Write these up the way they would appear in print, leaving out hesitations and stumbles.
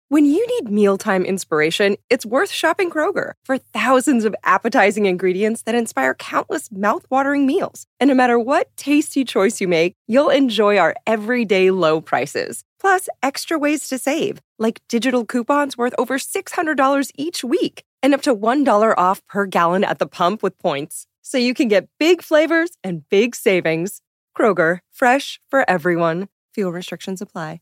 When you need mealtime inspiration, it's worth shopping Kroger for thousands of appetizing ingredients that inspire countless mouth-watering meals. And no matter what tasty choice you make, you'll enjoy our everyday low prices. Plus, extra ways to save, like digital coupons worth over $600 each week and up to $1 off per gallon at the pump with points. So you can get big flavors and big savings. Kroger, fresh for everyone. Fuel restrictions apply.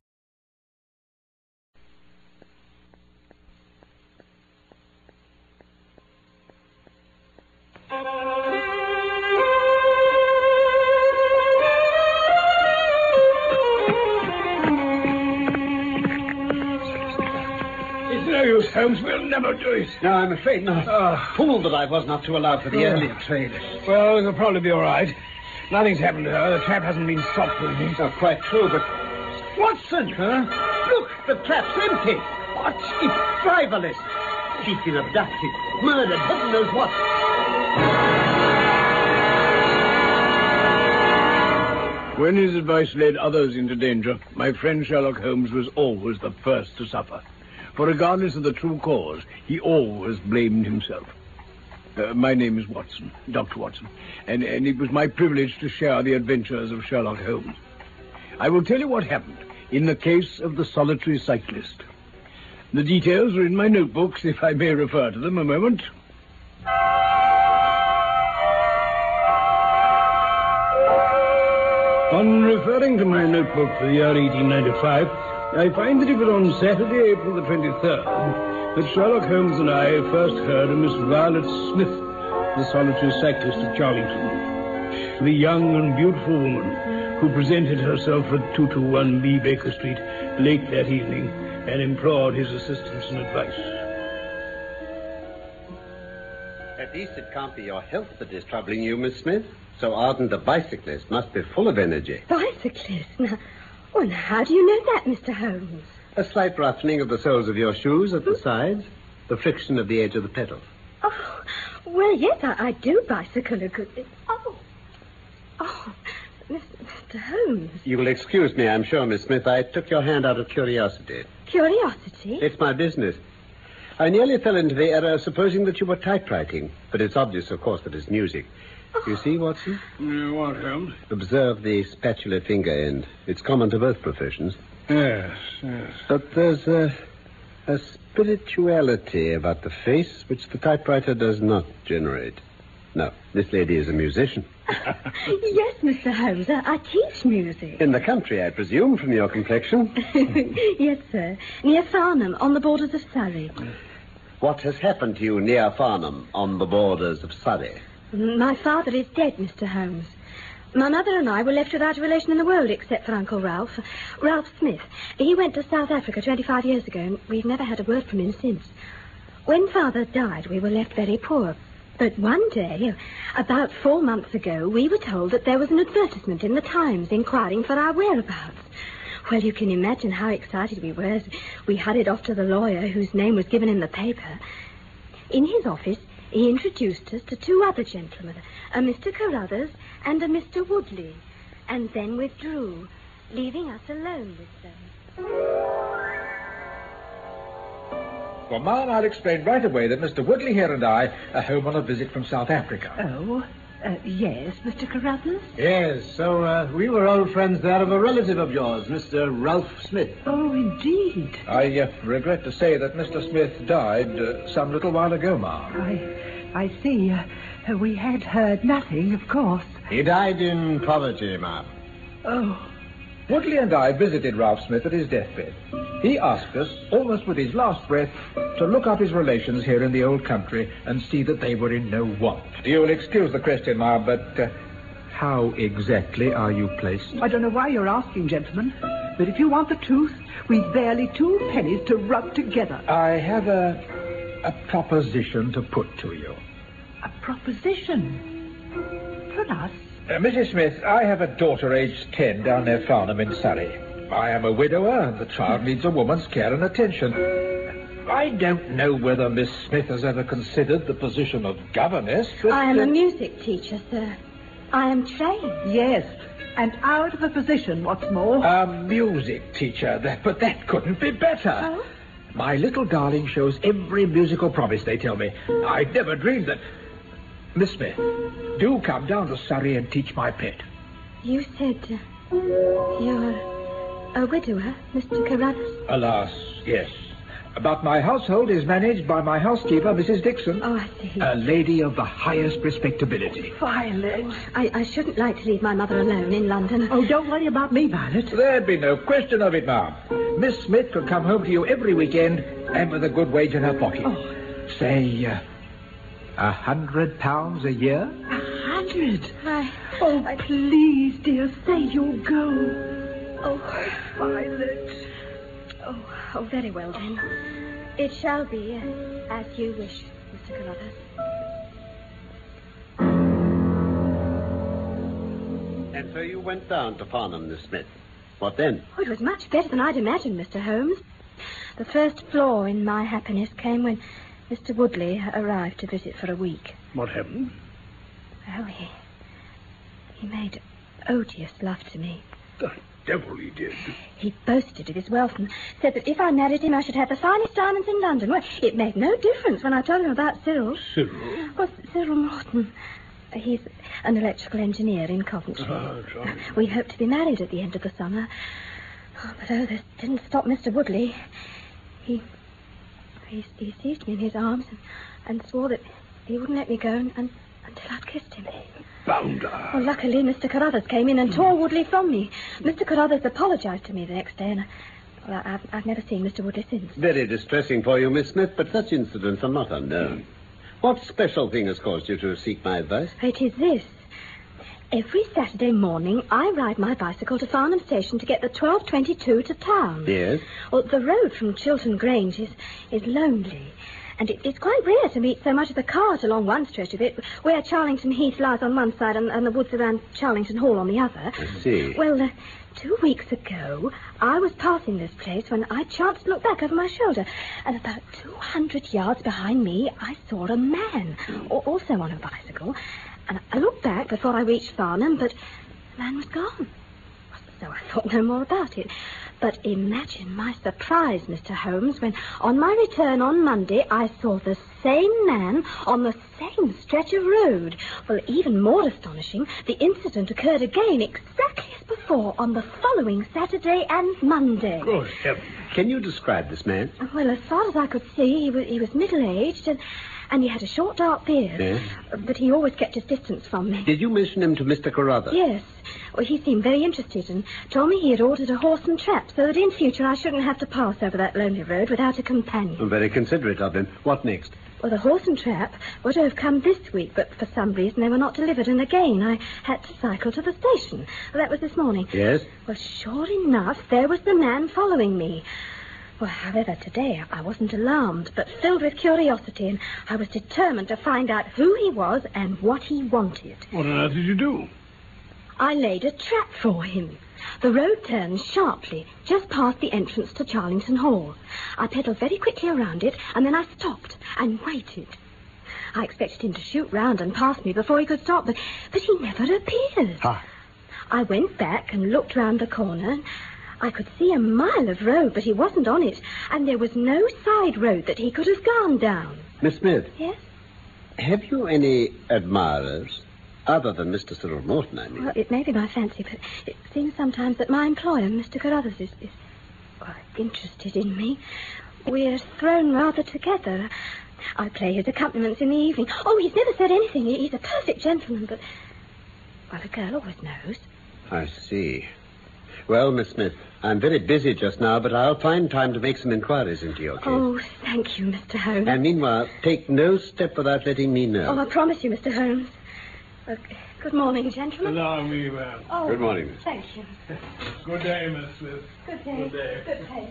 Holmes, we'll never do it. No, I'm afraid not. Fool that I was not to allow for the early trade. Well, it'll probably be all right. Nothing's happened to her. The trap hasn't been stopped or anything. Oh, quite true, but... Watson! Huh? Look, the trap's empty. What? It's driverless. She's been abducted, murdered, heaven knows what. When his advice led others into danger, my friend Sherlock Holmes was always the first to suffer. For regardless of the true cause, he always blamed himself. My name is Watson, Dr. Watson, and it was my privilege to share the adventures of Sherlock Holmes. I will tell you what happened in the case of the solitary cyclist. The details are in my notebooks, if I may refer to them a moment. On referring to my notebook for the year 1895, I find that it was on Saturday, April the 23rd, that Sherlock Holmes and I first heard of Miss Violet Smith, the solitary cyclist of Charlington, the young and beautiful woman who presented herself at 221B Baker Street late that evening and implored his assistance and advice. At least it can't be your health that is troubling you, Miss Smith. So ardent a bicyclist must be full of energy. Bicyclist? Now, how do you know that, Mr. Holmes? A slight roughening of the soles of your shoes at the sides, the friction of the edge of the pedals. Oh, well, yes, I do bicycle a good bit. Oh, Mr. Holmes. You will excuse me, I'm sure, Miss Smith. I took your hand out of curiosity. Curiosity? It's my business. I nearly fell into the error supposing that you were typewriting, but it's obvious, of course, that it's music. You see, Watson? What, Holmes? Observe the spatula finger end. It's common to both professions. Yes. But there's a spirituality about the face which the typewriter does not generate. No, this lady is a musician. Yes, Mr. Holmes, I teach music. In the country, I presume, from your complexion. Yes, sir. Near Farnham, on the borders of Surrey. What has happened to you near Farnham, on the borders of Surrey? My father is dead, Mr. Holmes. My mother and I were left without a relation in the world except for Uncle Ralph. Ralph Smith. He went to South Africa 25 years ago, and we've never had a word from him since. When Father died, we were left very poor. But one day, about 4 months ago, we were told that there was an advertisement in the Times inquiring for our whereabouts. Well, you can imagine how excited we were as we hurried off to the lawyer whose name was given in the paper. In his office, he introduced us to 2 other gentlemen, a Mr. Carruthers and a Mr. Woodley, and then withdrew, leaving us alone with them. Well, ma'am, I'll explain right away that Mr. Woodley here and I are home on a visit from South Africa. Oh, yes, Mr. Carruthers? Yes, so we were old friends there of a relative of yours, Mr. Ralph Smith. Oh, indeed. I regret to say that Mr. Smith died some little while ago, ma'am. I see. We had heard nothing, of course. He died in poverty, ma'am. Oh. Woodley and I visited Ralph Smith at his deathbed. He asked us, almost with his last breath, to look up his relations here in the old country and see that they were in no want. You'll excuse the question, ma'am, but how exactly are you placed? I don't know why you're asking, gentlemen, but if you want the truth, we've barely 2 pennies to rub together. I have a proposition to put to you. A proposition? For us? Mrs. Smith, I have a daughter aged 10 down near Farnham in Surrey. I am a widower, and the child needs a woman's care and attention. I don't know whether Miss Smith has ever considered the position of governess, but... I am a music teacher, sir. I am trained. Yes, and out of a position, what's more. A music teacher, but that couldn't be better. Oh? My little darling shows every musical promise, they tell me. I'd never dreamed that... Miss Smith, do come down to Surrey and teach my pet. You said you're a widower, Mr. Carruthers? Alas, yes. But my household is managed by my housekeeper, Mrs. Dixon. Oh, I see. A lady of the highest respectability. Violet. I shouldn't like to leave my mother alone in London. Oh, don't worry about me, Violet. There'd be no question of it, ma'am. Miss Smith could come home to you every weekend, and with a good wage in her pocket. Oh. Say, £100 a year? 100? I... Oh, please, dear, say you'll go. Oh, Violet. Oh, very well, then. It shall be as you wish, Mr. Carruthers. And so you went down to Farnham, Miss Smith. What then? Oh, it was much better than I'd imagined, Mr. Holmes. The first flaw in my happiness came when Mr. Woodley arrived to visit for a week. What happened? Well, he made odious love to me. The devil he did. He boasted of his wealth and said that if I married him, I should have the finest diamonds in London. Well, it made no difference when I told him about Cyril. Cyril? Well, Cyril Morton. He's an electrical engineer in Coventry. Oh, sorry. We hoped to be married at the end of the summer. Oh, but this didn't stop Mr. Woodley. He seized me in his arms and swore that he wouldn't let me go until I'd kissed him. Bounder. Well, luckily, Mr. Carruthers came in and tore Woodley from me. Mr. Carruthers apologized to me the next day, and I've never seen Mr. Woodley since. Very distressing for you, Miss Smith, but such incidents are not unknown. What special thing has caused you to seek my advice? It is this. Every Saturday morning, I ride my bicycle to Farnham Station to get the 12:22 to town. Yes? Well, the road from Chiltern Grange is lonely. And it's quite rare to meet so much of a cart along one stretch of it, where Charlington Heath lies on one side and the woods around Charlington Hall on the other. I see. Well, 2 weeks ago, I was passing this place when I chanced to look back over my shoulder. And about 200 yards behind me, I saw a man, also on a bicycle. And I looked back before I reached Farnham, but the man was gone. So I thought no more about it. But imagine my surprise, Mr. Holmes, when on my return on Monday, I saw the same man on the same stretch of road. Well, even more astonishing, the incident occurred again exactly as before on the following Saturday and Monday. Good heavens. Can you describe this man? Well, as far as I could see, he was middle-aged and he had a short, dark beard. Yes? But he always kept his distance from me. Did you mention him to Mr. Carruthers? Yes. Well, he seemed very interested and told me he had ordered a horse and trap so that in future I shouldn't have to pass over that lonely road without a companion. Very considerate of him. What next? Well, the horse and trap were to have come this week, but for some reason they were not delivered, and again I had to cycle to the station. Well, that was this morning. Yes? Well, sure enough, there was the man following me. Well, however, today I wasn't alarmed, but filled with curiosity, and I was determined to find out who he was and what he wanted. What on earth did you do? I laid a trap for him. The road turns sharply, just past the entrance to Charlington Hall. I pedalled very quickly around it, and then I stopped and waited. I expected him to shoot round and pass me before he could stop, but he never appeared. Ah. I went back and looked round the corner. I could see a mile of road, but he wasn't on it, and there was no side road that he could have gone down. Miss Smith? Yes? Have you any admirers? Other than Mr. Cyril Morton, I mean. Well, it may be my fancy, but it seems sometimes that my employer, Mr. Carruthers, is quite interested in me. We're thrown rather together. I play his accompaniments in the evening. Oh, he's never said anything. He's a perfect gentleman, but... Well, a girl always knows. I see. Well, Miss Smith, I'm very busy just now, but I'll find time to make some inquiries into your case. Oh, thank you, Mr. Holmes. And meanwhile, take no step without letting me know. Oh, I promise you, Mr. Holmes. Good morning, gentlemen. Allow me, ma'am. Oh, Good morning, Miss. Thank you. Good day, Miss Smith. Good day. Good day. Good day.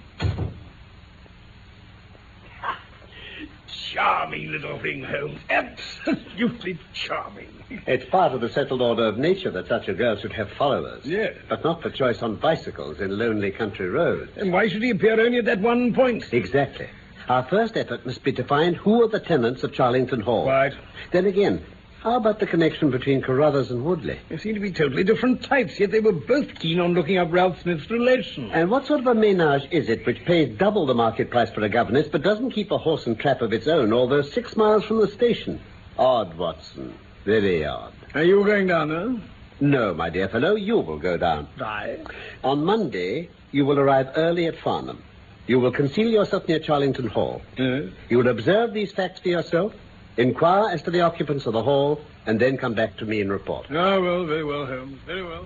Charming little thing, Holmes. Absolutely charming. It's part of the settled order of nature that such a girl should have followers. Yes. But not for choice on bicycles in lonely country roads. And why should he appear only at that one point? Exactly. Our first effort must be to find who are the tenants of Charlington Hall. Right. Then again, How about the connection between Carruthers and Woodley? They seem to be totally different types, yet they were both keen on looking up Ralph Smith's relation. And what sort of a ménage is it which pays double the market price for a governess but doesn't keep a horse and trap of its own, although 6 miles from the station? Odd, Watson. Very odd. Are you going down there? No, my dear fellow, you will go down. I? On Monday, you will arrive early at Farnham. You will conceal yourself near Charlington Hall. Yes. You will observe these facts for yourself, inquire as to the occupants of the hall, and then come back to me and report. Ah, well, very well, Holmes. Very well.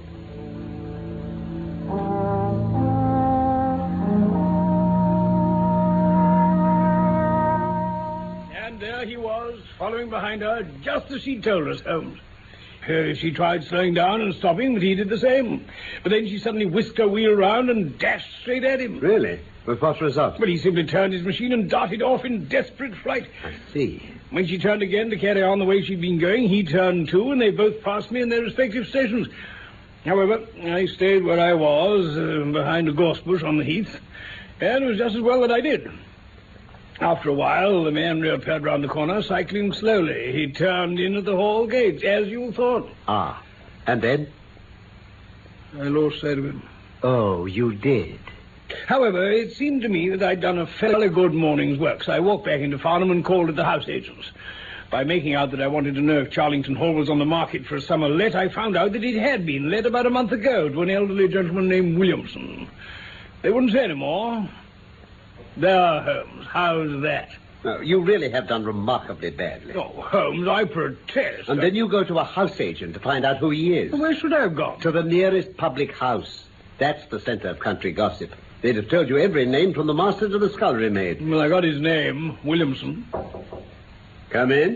And there he was, following behind her, just as she told us, Holmes. She tried slowing down and stopping, but he did the same. But then she suddenly whisked her wheel round and dashed straight at him. Really? With what result? But he simply turned his machine and darted off in desperate fright. I see. When she turned again to carry on the way she'd been going, he turned too, and they both passed me in their respective stations. However, I stayed where I was, behind a gorse bush on the heath, and it was just as well that I did. After a while, the man reappeared round the corner, cycling slowly. He turned in at the hall gates, as you thought. Ah, and then? I lost sight of him. Oh, you did? However, it seemed to me that I'd done a fairly good morning's work, so I walked back into Farnham and called at the house agents. By making out that I wanted to know if Charlington Hall was on the market for a summer let, I found out that it had been let about a month ago to an elderly gentleman named Williamson. They wouldn't say any more. There, Holmes, how's that? No, you really have done remarkably badly. Oh, Holmes, I protest. And then you go to a house agent to find out who he is. Where should I have gone? To the nearest public house. That's the center of country gossip. They'd have told you every name from the master to the scullery maid. Well, I got his name, Williamson. Come in.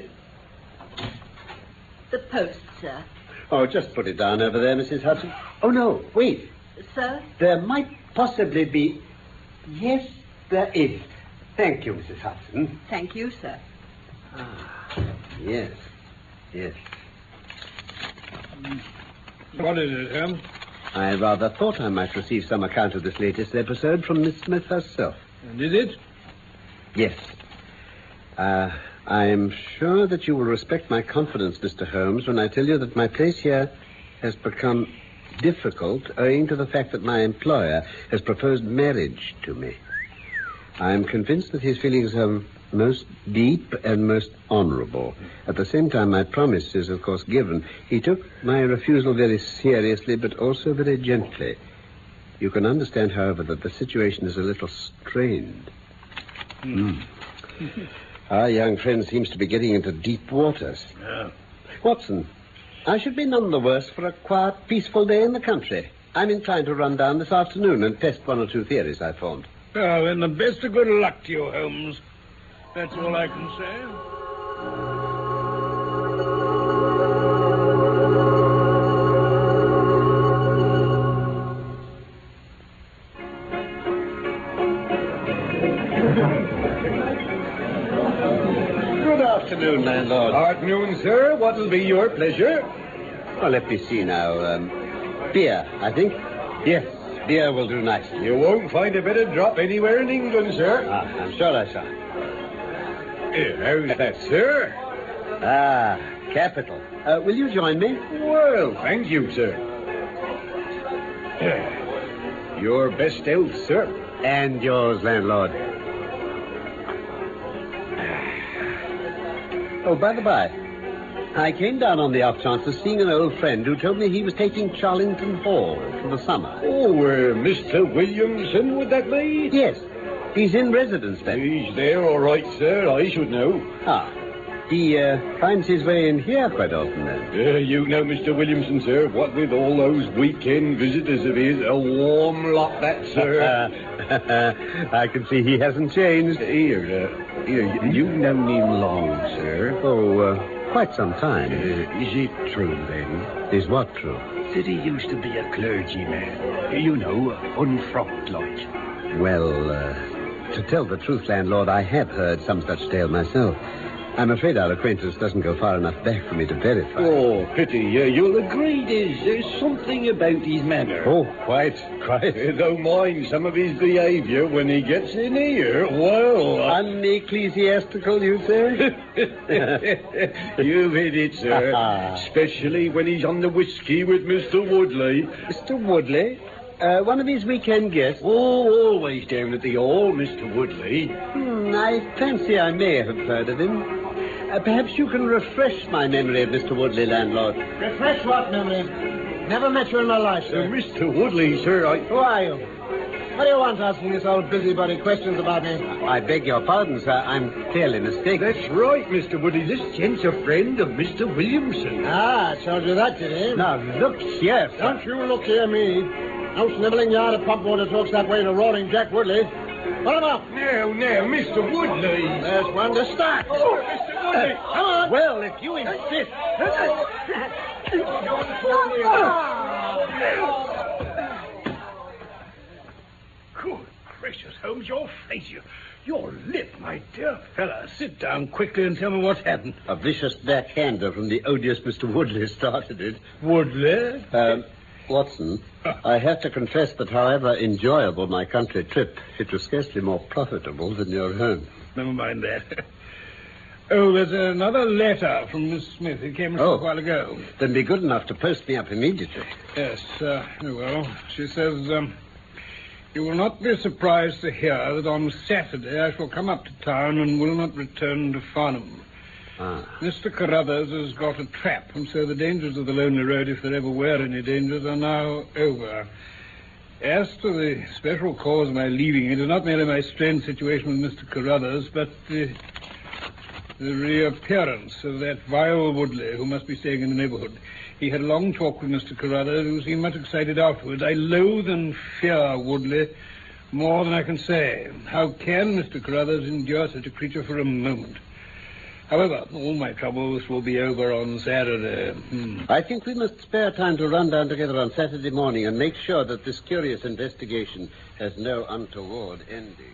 The post, sir. Oh, just put it down over there, Mrs. Hudson. Oh, no, wait. Sir? There might possibly be... Yes, there is. Thank you, Mrs. Hudson. Thank you, sir. Yes. Yes. What is it, Holmes? I rather thought I might receive some account of this latest episode from Miss Smith herself. And is it? Yes. I am sure that you will respect my confidence, Mr. Holmes, when I tell you that my place here has become difficult owing to the fact that my employer has proposed marriage to me. I am convinced that his feelings are most deep and most honorable. At the same time, my promise is, of course, given. He took my refusal very seriously, but also very gently. You can understand, however, that the situation is a little strained. Our young friend seems to be getting into deep waters. Yeah. Watson, I should be none the worse for a quiet, peaceful day in the country. I'm inclined to run down this afternoon and test one or two theories I formed. Well, then the best of good luck to you, Holmes. That's all I can say. Good afternoon, landlord. Afternoon, sir. What'll be your pleasure? Well, let me see now. Beer, I think. Yes, beer will do nicely. You won't find a better drop anywhere in England, sir. I'm sure I shall. How's that, sir? Capital. Will you join me? Well, thank you, sir. Your best health, sir. And yours, landlord. Oh, by the by, I came down on the off chance of seeing an old friend who told me he was taking Charlington Hall for the summer. Oh, Mr. Williamson, would that be? Yes, he's in residence then. He's there, all right, sir. I should know. He finds his way in here quite often then. You know, Mr. Williamson, sir, what with all those weekend visitors of his, a warm lot, that, sir. I can see he hasn't changed. Here, you've known him long, sir. Oh, quite some time. Is it true, then? Is what true? That he used to be a clergyman. You know, unfrocked like. Well, to tell the truth, landlord, I have heard some such tale myself. I'm afraid our acquaintance doesn't go far enough back for me to verify. Oh, pity. You'll agree, there's something about his manner. Oh, quite. Don't mind some of his behaviour when he gets in here. Well... Unecclesiastical, you say? You've hit it, sir. Especially when he's on the whiskey with Mr. Woodley. Mr. Woodley? One of his weekend guests? Oh, always down at the hall, Mr. Woodley. I fancy I may have heard of him. Perhaps you can refresh my memory of Mr. Woodley, landlord. Refresh what memory? Never met you in my life, sir. Mr. Woodley, sir, Who are you? What do you want asking this old busybody questions about me? I beg your pardon, sir. I'm clearly mistaken. That's right, Mr. Woodley. This gent's a friend of Mr. Williamson. Ah, I told you that, did he? Now, look here, sir. Don't you look here, me. No snivelling yard of pump water talks that way to Roaring Jack Woodley. Pull him up. Now, Mr. Woodley. There's one to start. Oh, Mr. Woodley. Come on. Well, if you insist. Good gracious, Holmes, your face, your lip, my dear fella. Sit down quickly and tell me what's happened. A vicious backhander from the odious Mr. Woodley started it. Woodley? Watson, I have to confess that however enjoyable my country trip, it was scarcely more profitable than your own. Never mind that. Oh, there's another letter from Miss Smith. It came a short while ago. Then be good enough to post me up immediately. Yes, well, she says, you will not be surprised to hear that on Saturday I shall come up to town and will not return to Farnham. Mr. Carruthers has got a trap, and so the dangers of the lonely road, if there ever were any dangers, are now over. As to the special cause of my leaving, it is not merely my strained situation with Mr. Carruthers, but the reappearance of that vile Woodley, who must be staying in the neighborhood. He had a long talk with Mr. Carruthers, who seemed much excited afterwards. I loathe and fear Woodley more than I can say. How can Mr. Carruthers endure such a creature for a moment? However, all my troubles will be over on Saturday. I think we must spare time to run down together on Saturday morning and make sure that this curious investigation has no untoward ending.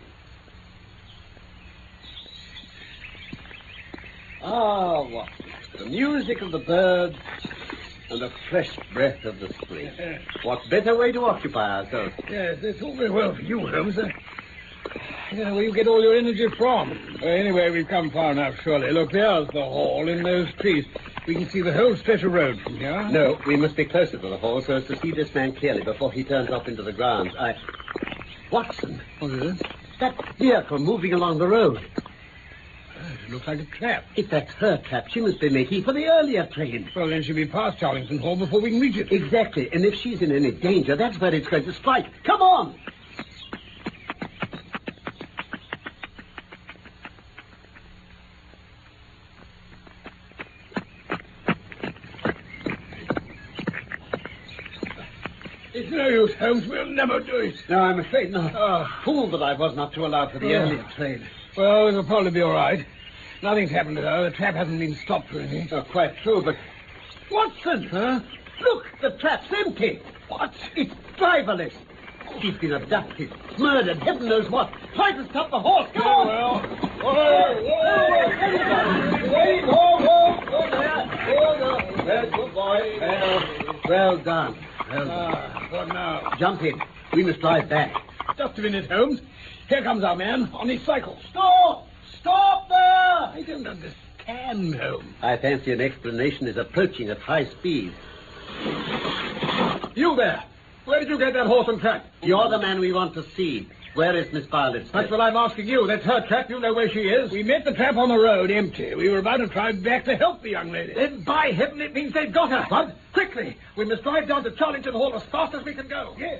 What? The music of the birds and the fresh breath of the spring. What better way to occupy ourselves? Yes, it's all very well for you, Holmes. I don't know where you get all your energy from. Well, anyway, we've come far enough, surely. Look, there's the hall in those trees. We can see the whole stretch of road from here. No, we must be closer to the hall so as to see this man clearly before he turns off into the grounds. Watson. What is it? That vehicle moving along the road. It looks like a trap. If that's her trap, she must be making for the earlier train. Well, then she'll be past Charlington Hall before we can reach it. Exactly. And if she's in any danger, that's where it's going to strike. Come on! It's no use, Holmes. We'll never do it. No, I'm afraid not. Fool that I was not to allow for the earlier train. Well, it'll probably be all right. Nothing's happened to her. The trap hasn't been stopped or anything. Oh, quite true, but... Watson! Huh? Look, the trap's empty. What? It's driverless. She's been abducted, murdered, heaven knows what. Try to stop the horse. Come on! Good boy. Well done. What now? Jump in. We must drive back. Just a minute, Holmes. Here comes our man on his cycle. Stop! Stop there! I don't understand, Holmes. I fancy an explanation is approaching at high speed. You there! Where did you get that horse and trap? You're the man we want to see. Where is Miss Violet? That's what I'm asking you. That's her trap. You know where she is. We met the trap on the road, empty. We were about to drive back to help the young lady. Then, by heaven, it means they've got her. What? Quickly! We must drive down to Charlington Hall as fast as we can go. Yes.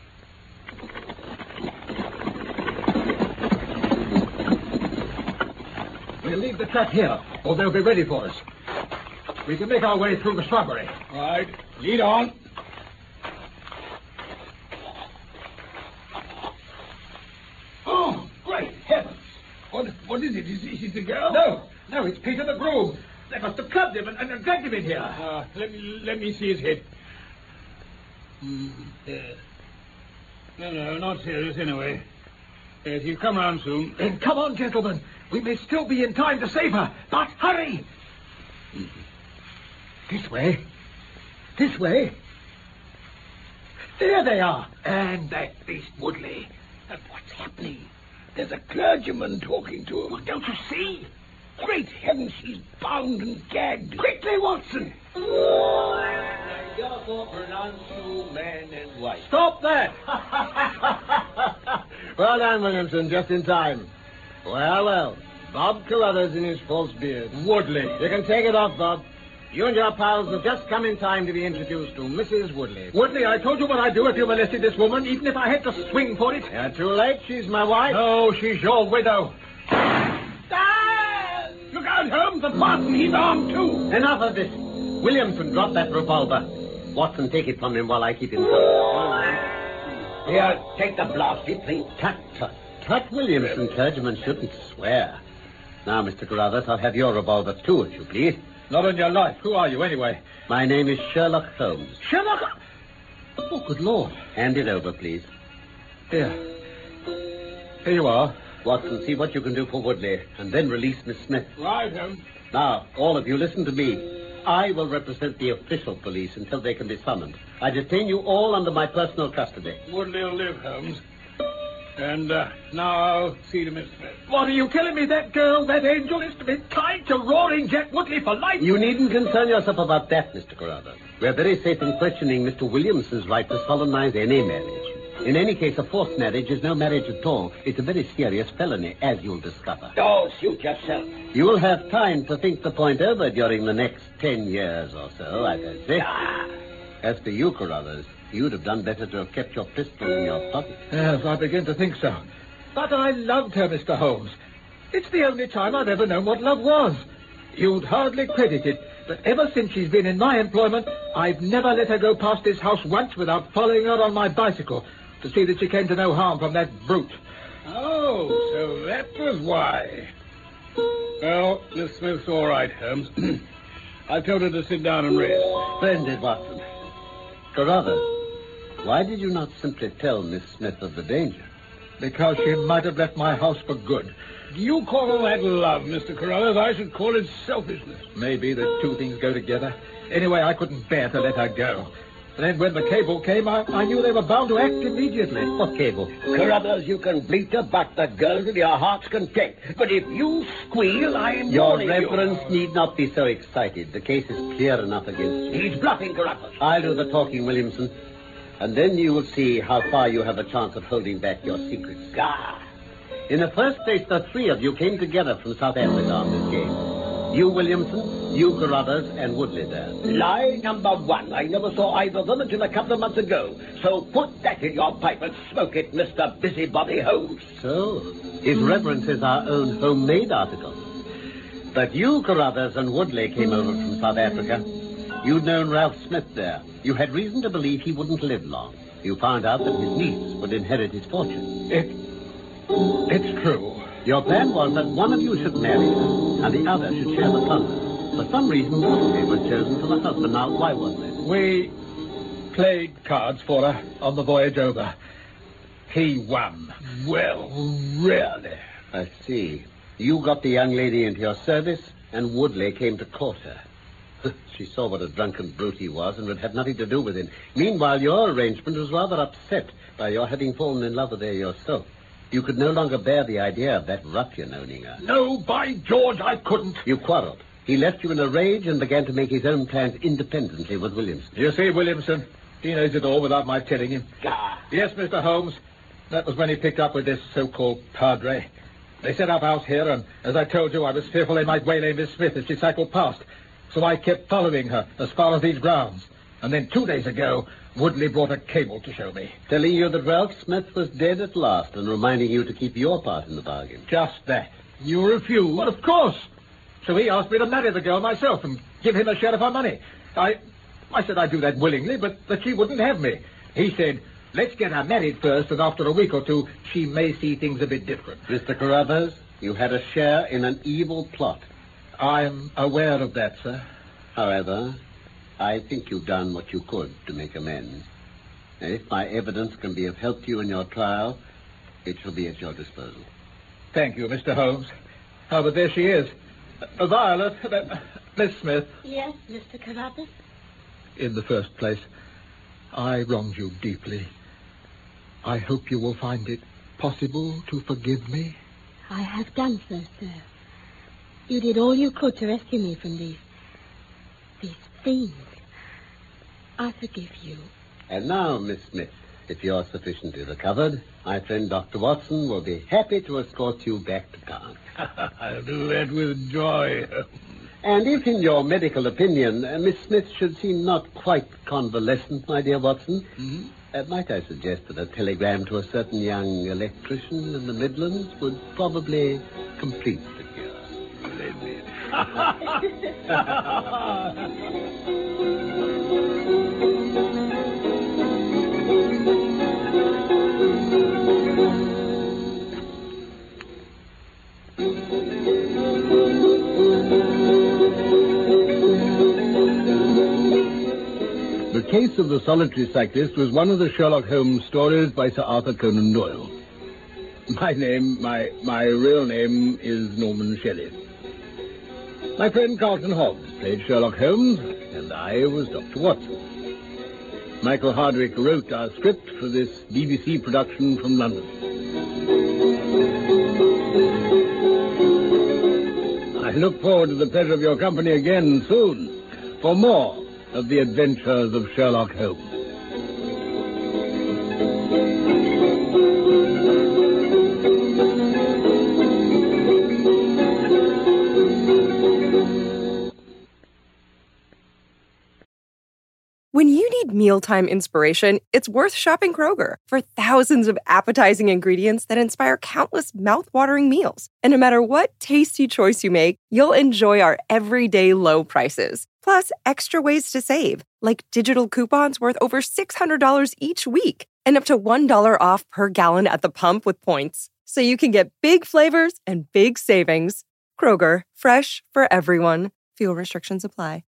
We'll leave the trap here, or they'll be ready for us. We can make our way through the shrubbery. Right. Lead on. Oh, great heavens! What is it? Is it the girl? No, it's Peter the groom. They must have clubbed him and dragged him in here. Let me see his head. No, not serious anyway. Yes, he'll come round soon. Then come on, gentlemen. We may still be in time to save her. But hurry! This way. This way. There they are. And that beast Woodley. And what's happening? There's a clergyman talking to him. Well, don't you see? Great heavens, he's bound and gagged. Quickly, Watson! Therefore pronounce you man and wife. Stop that! Well done, Williamson, just in time. Well. Bob Carruthers in his false beard. Woodley. You can take it off, Bob. You and your pals have just come in time to be introduced to Mrs. Woodley. Woodley, I told you what I'd do if you molested this woman, even if I had to swing for it. You're too late. She's my wife. No, she's your widow. Look out, Holmes, the parson, he's armed too. Enough of this. Williamson, drop that revolver. Watson, take it from him while I keep him. Here, take the blasted thing. Tut, Williamson. Clergymen shouldn't swear. Now, Mr. Carruthers, I'll have your revolver, too, if you please. Not on your life. Who are you, anyway? My name is Sherlock Holmes. Sherlock? Oh, good Lord. Hand it over, please. Here. Here you are. Watson, see what you can do for Woodley, and then release Miss Smith. Right, Holmes. Now, all of you, listen to me. I will represent the official police until they can be summoned. I detain you all under my personal custody. Woodley'll live, Holmes. And now I'll see to Miss Smith. What are you telling me? That girl, that angel, is to be tied to Roaring Jack Woodley for life? You needn't concern yourself about that, Mr. Carruthers. We're very safe in questioning Mr. Williamson's right to solemnize any marriage. In any case, a forced marriage is no marriage at all. It's a very serious felony, as you'll discover. Oh, suit yourself. You will have time to think the point over during the next 10 years or so, I fancy. As for you, Carruthers, you'd have done better to have kept your pistol in your pocket. Yes, I begin to think so. But I loved her, Mr. Holmes. It's the only time I've ever known what love was. You'd hardly credit it, but ever since she's been in my employment, I've never let her go past this house once without following her on my bicycle to see that she came to no harm from that brute. Oh, so that was why. Well, Miss Smith's all right, Holmes. I told her to sit down and rest. Splendid, Watson. Carruthers, why did you not simply tell Miss Smith of the danger? Because she might have left my house for good. Do you call all that love, Mr. Carruthers? I should call it selfishness. Maybe the two things go together. Anyway, I couldn't bear to let her go. And then when the cable came, I knew they were bound to act immediately. What cable? Carruthers, you can bleat about the girl to your heart's content. But if you squeal, I'm Your warning Reverence need not be so excited. The case is clear enough against you. He's bluffing, Carruthers. I'll do the talking, Williamson. And then you will see how far you have a chance of holding back your secrets. In the first place, the three of you came together from South Africa on this game. You, Williamson, you, Carruthers, and Woodley there. Lie number one. I never saw either of them until a couple of months ago. So put that in your pipe and smoke it, Mr. Busybody Holmes. So, His Reverence is our own homemade article. But you, Carruthers, and Woodley came over from South Africa. You'd known Ralph Smith there. You had reason to believe he wouldn't live long. You found out that his niece would inherit his fortune. It's true. Your plan was that one of you should marry her, and the other should share the plunder. For some reason, Woodley was chosen for the husband. Now, why was this? We played cards for her on the voyage over. He won. Well, really? I see. You got the young lady into your service, and Woodley came to court her. She saw what a drunken brute he was and would have nothing to do with him. Meanwhile, your arrangement was rather upset by your having fallen in love with her yourself. You could no longer bear the idea of that ruffian owning her. No, by George, I couldn't. You quarreled. He left you in a rage and began to make his own plans independently with Williamson. You see, Williamson, he knows it all without my telling him. Yes, Mr. Holmes, that was when he picked up with this so-called padre. They set up house here, and as I told you, I was fearful they might waylay Miss Smith as she cycled past. So I kept following her as far as these grounds. And then 2 days ago, Woodley brought a cable to show me. Telling you that Ralph Smith was dead at last and reminding you to keep your part in the bargain. Just that. You refused? Well, of course. So he asked me to marry the girl myself and give him a share of her money. I said I'd do that willingly, but that she wouldn't have me. He said, let's get her married first, and after a week or two, she may see things a bit different. Mr. Carruthers, you had a share in an evil plot. I'm aware of that, sir. However, I think you've done what you could to make amends. And if my evidence can be of help to you in your trial, It shall be at your disposal. Thank you, Mr. Holmes. Oh, but there she is. Violet, Miss Smith. Yes, Mr. Carruthers? In the first place, I wronged you deeply. I hope you will find it possible to forgive me. I have done so, sir. You did all you could to rescue me from these things. I forgive you. And now, Miss Smith, if you're sufficiently recovered, my friend Dr. Watson will be happy to escort you back to town. I'll do that with joy. And if, in your medical opinion, Miss Smith should seem not quite convalescent, my dear Watson, might I suggest that a telegram to a certain young electrician in the Midlands would probably complete the cure? Splendid. The Case of the Solitary Cyclist was one of the Sherlock Holmes stories by Sir Arthur Conan Doyle. My real name is Norman Shelley. My friend Carlton Hobbs played Sherlock Holmes, and I was Dr. Watson. Michael Hardwick wrote our script for this BBC production from London. I look forward to the pleasure of your company again soon for more of the adventures of Sherlock Holmes. When you need mealtime inspiration, it's worth shopping Kroger for thousands of appetizing ingredients that inspire countless mouth-watering meals. And no matter what tasty choice you make, you'll enjoy our everyday low prices. Plus, extra ways to save, like digital coupons worth over $600 each week and up to $1 off per gallon at the pump with points. So you can get big flavors and big savings. Kroger, fresh for everyone. Fuel restrictions apply.